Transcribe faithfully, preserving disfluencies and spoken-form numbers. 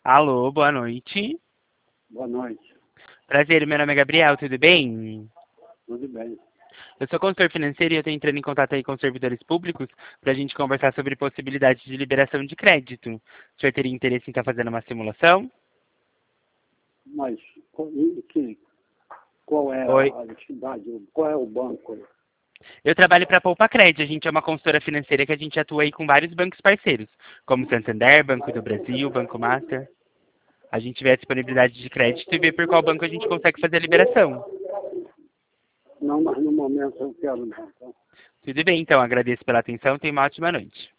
Alô, boa noite. Boa noite. Prazer, meu nome é Gabriel, tudo bem? Tudo bem. Eu sou consultor financeiro e eu estou entrando em contato aí com os servidores públicos para a gente conversar sobre possibilidades de liberação de crédito. O senhor teria interesse em estar fazendo uma simulação? Mas qual, e que, qual é Oi. a entidade, qual é o banco? Eu trabalho para a Poupa Cred, a gente é uma consultora financeira que a gente atua aí com vários bancos parceiros, como Santander, Banco do Brasil, Banco Master. A gente vê a disponibilidade de crédito e vê por qual banco a gente consegue fazer a liberação. Não, mas no momento eu quero não. Tá? Tudo bem, então, agradeço pela atenção, tenha uma ótima noite.